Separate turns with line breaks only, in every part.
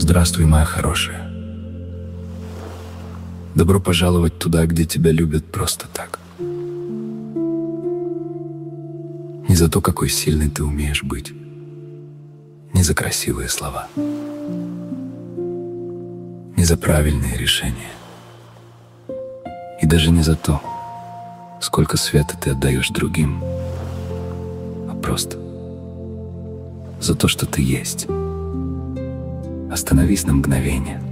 Здравствуй, моя хорошая. Добро пожаловать туда, где тебя любят просто так. Не за то, какой сильный ты умеешь быть, не за красивые слова, не за правильные решения, и даже не за то, сколько света ты отдаешь другим, а просто за то, что ты есть. Остановись на мгновение.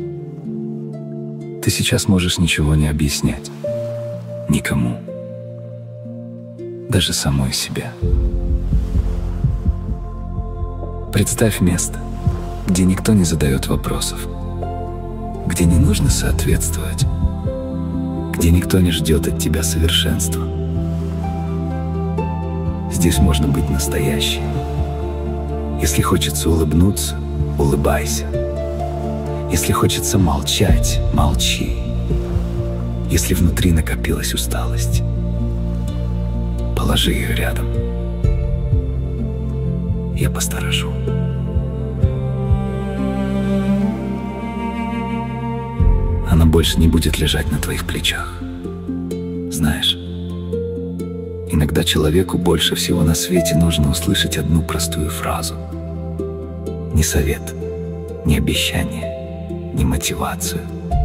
Ты сейчас можешь ничего не объяснять. Никому. Даже самой себе. Представь место, где никто не задает вопросов, где не нужно соответствовать, где никто не ждет от тебя совершенства. Здесь можно быть настоящим. Если хочется улыбнуться, улыбайся. Если хочется молчать, молчи. Если внутри накопилась усталость, положи ее рядом. Я посторожу. Она больше не будет лежать на твоих плечах. Знаешь, иногда человеку больше всего на свете нужно услышать одну простую фразу. Не совет, не обещание, не мотивацию,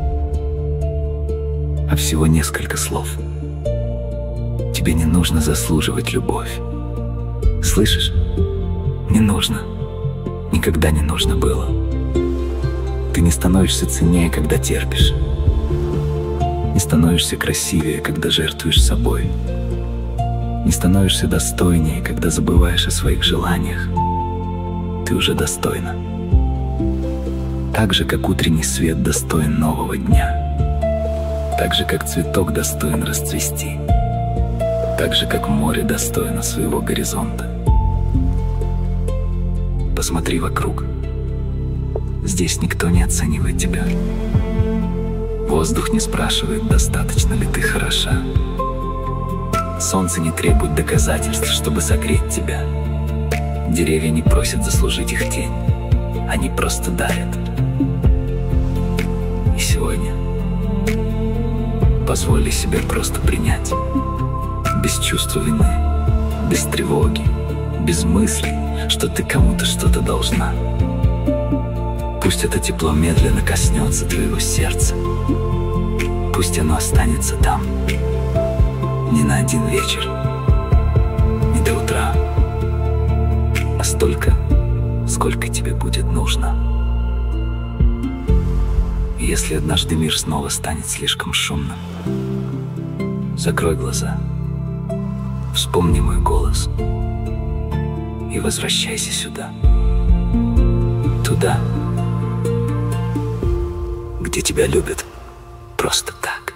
а всего несколько слов. Тебе не нужно заслуживать любовь. Слышишь? Не нужно. Никогда не нужно было. Ты не становишься ценнее, когда терпишь. Не становишься красивее, когда жертвуешь собой. Не становишься достойнее, когда забываешь о своих желаниях. Ты уже достойна. Так же, как утренний свет достоин нового дня. Так же, как цветок достоин расцвести. Так же, как море достойно своего горизонта. Посмотри вокруг. Здесь никто не оценивает тебя. Воздух не спрашивает, достаточно ли ты хороша. Солнце не требует доказательств, чтобы согреть тебя. Деревья не просят заслужить их тень. Они просто дарят. И сегодня позволь себе просто принять. Без чувства вины, без тревоги, без мыслей, что ты кому-то что-то должна. Пусть это тепло медленно коснется твоего сердца. Пусть оно останется там. Не на один вечер, не до утра, а столько, сколько тебе будет нужно. И если однажды мир снова станет слишком шумным, закрой глаза, вспомни мой голос и возвращайся сюда. Туда, где тебя любят просто так.